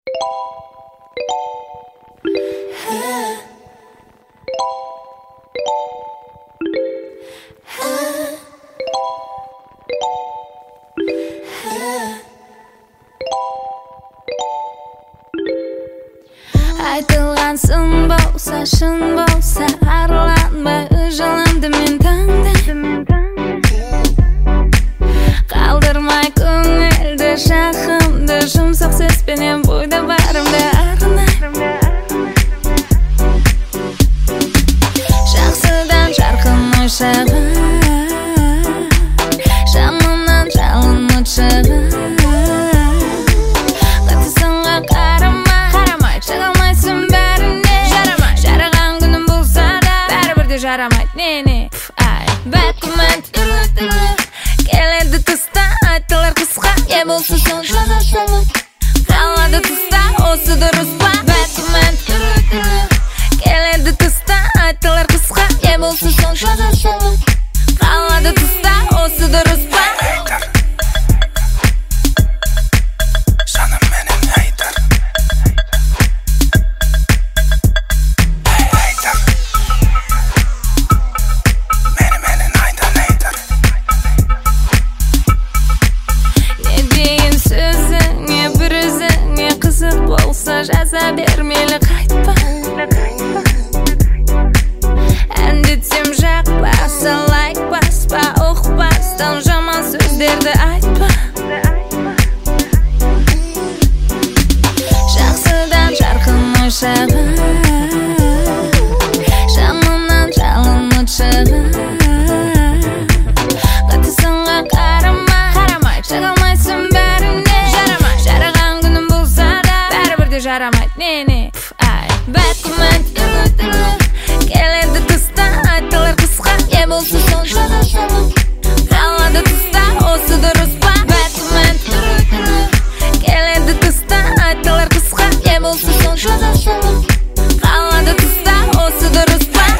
Айтылған сын болса, шын болса, арланбай ұжаламды мен таңда. Қалдырмай көңілді, жақынды, жұмсақ сөзбенен бойда барымды арнай. Жақсыдан жарқын ой шыға, жаманнан жалын от шыға. Қатысыңа қарамай, шығалмайсың бәріне. Жараған күнім болса да, бәрібірде жарамайды, не-не. Bad comment, келеді тұста, айтылар қысқа. Не болса сон жазасың, қалады тұста, осы дұрыс па? Bad comment, келеді тұста, айтылар қысқа. Не болса сон жазасың, қалады тұста, осы дұрыс па? Жаза бермелі қайтпа, әндетсем жақпаса, лайк баспа, ұқпастан жаман сөздерді айтпа. Жақсыдан жарқын ой шыға, жаманнан жалын от шыға. Қатысыңа қарамай, шығалмайсың бәріне. Жараған күнім болса да, бәрібірде жарамайды, не-не. Bad comment, келеді тұста, айтылар қысқа. Не болса сон жазасың, қалады тұста, осы дұрыс па? Bad comment, келеді тұста, айтылар қысқа. Не болса сон жазасың, қалады тұста, осы дұрыс па?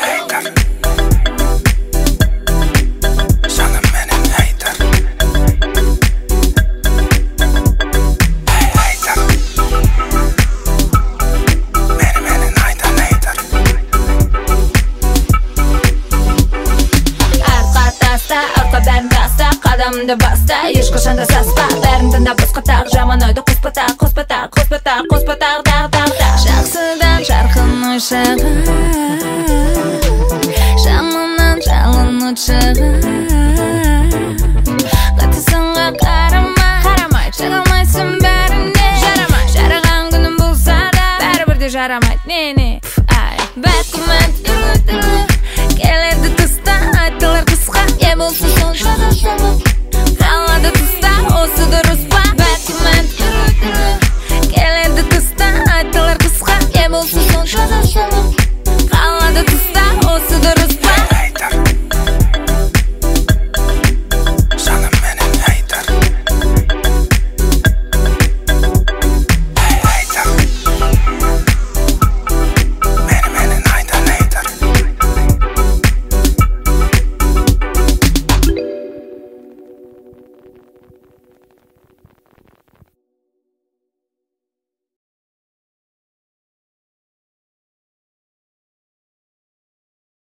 Қадамды баста, ешқашан да саспа. Бәрін тыңдап босқа тақ, жаман ойды қоспа тақ. Жақсыдан жарқын ой шыға, жаманнан жалын от шыға. Қатысыңа қарамай, шығалмайсың бәріне. Жараған күнім болса да, бәрібірде жарамайды, не-не. Bad comment, келеді тұста, айтылар қысқа. Не болса сон жазасың, қалады тұста, осы дұрыс.